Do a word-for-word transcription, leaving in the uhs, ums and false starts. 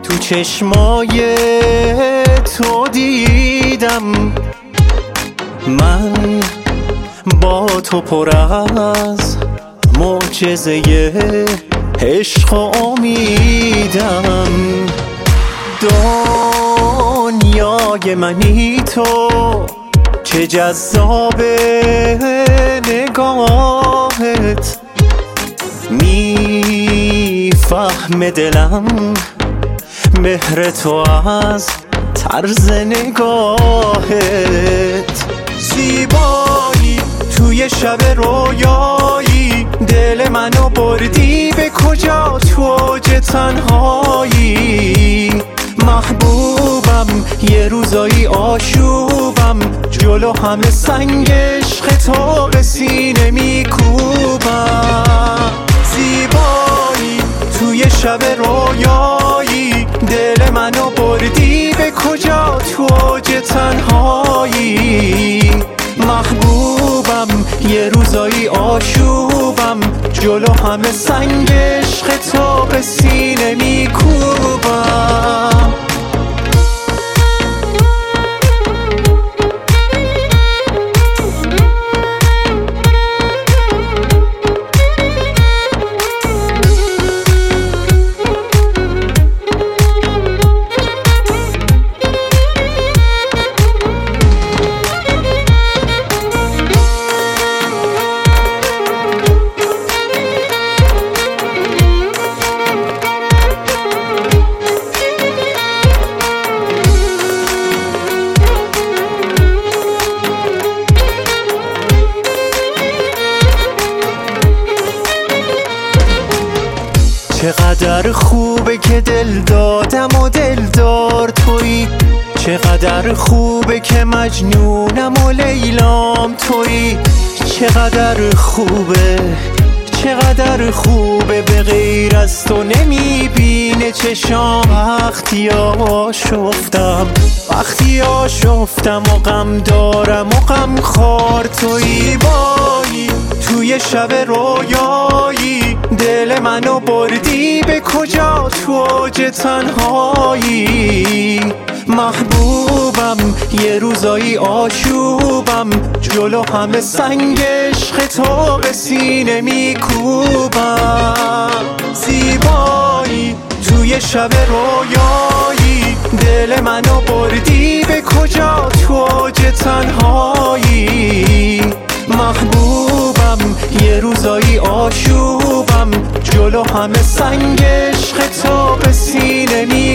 تو چشمای تو دیدم، من با تو پر از معجزه عشق و امیدم. دنیای منی تو، چه جذاب نگاهت، میفهمه دلم مهر تو از طرز نگاهت. زیبایی توی شب رویایی، دل منو بردی به کجا تو اوج تنهایی. محبوبم یه روزایی آشوبم، جلو همه سنگ عشق تو به سینه میکوبم. زیبایی توی شب رویایی، دل منو بردی به کجا تو اوج تنهایی. محبوبم یه روزایی آشوبم، جلو همه سنگ عشق تو به سینه میکوبم. چقدر خوبه که دل دادم و دلدار تویی، چقدر خوبه که مجنونم و لیلام تویی. چقدر خوبه چقدر خوبه به غیر از تو نمیبینه چشام. وقتی آشفتم وقتی آشفتم و غم دارم و غم خار تویی. بایی توی شب رویایی، دل منو بردی به کجا تو اوج تنهایی. محبوبم یه روزایی آشوبم، جلو همه سنگ عشق تو به سینه میکوبم. زیبایی توی شب رویایی، دل منو بردی به کجا تو اوج تنهایی. محبوبم یه روزایی آشوبم، جلو همه سنگ عشق تو به سینه میکوبم.